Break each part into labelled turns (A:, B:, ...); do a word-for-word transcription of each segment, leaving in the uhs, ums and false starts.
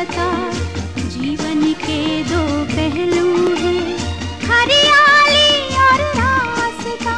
A: बता। जीवन के दो पहलू हैं, हरियाली और रास्ता।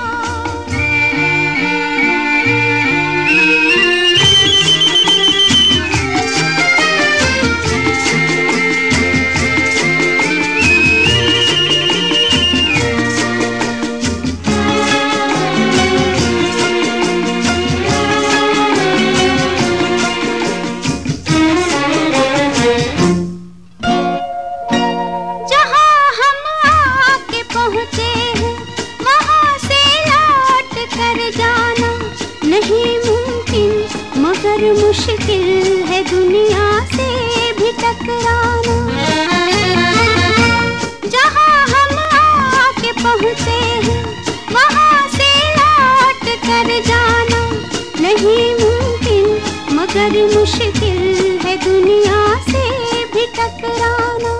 A: मगर मुश्किल है दुनिया से भी टकराना। जहाँ हम आके पहुँचे हैं वहाँ से लौट कर जाना नहीं मुमकिन, मगर मुश्किल है दुनिया से भी टकराना।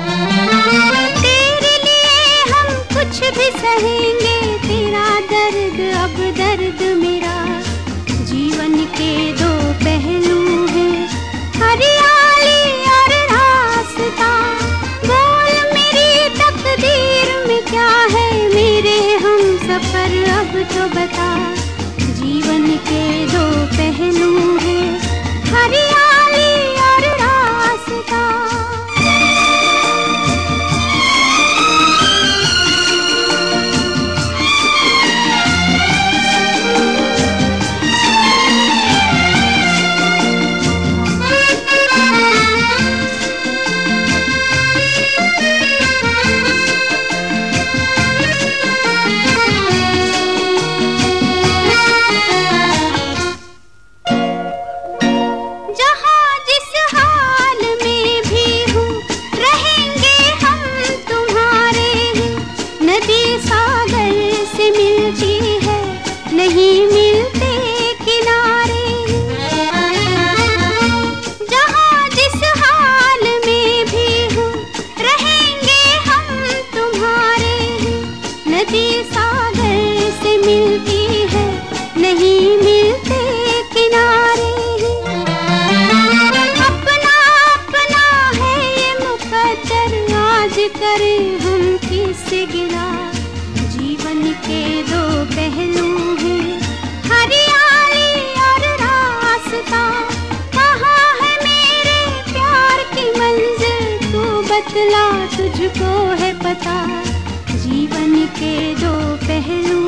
A: तेरे लिए हम कुछ भी सहेंगे, तेरा दर्द अब दर्द मेरा। जीवन के दो पहलू हैं, हरियाली और रास्ता। बोल मेरी तकदीर में क्या है, मेरे हम सफर अब तो बता। जीवन के दो पहलू हैं, हरियाली और रास्ता। नहीं मिलते किनारे, जहाँ जिस हाल में भी हो रहेंगे हम तुम्हारे। नदी सागर से मिलती है, नहीं मिलते किनारे। अपना अपना है ये मुकद्दर, आज करें हम किससे गिला। जीवन के दो पहलू हैं, हरियाली और रास्ता। कहाँ है मेरे प्यार की मंजिल, तू बतला, तुझको है पता। जीवन के दो पहलू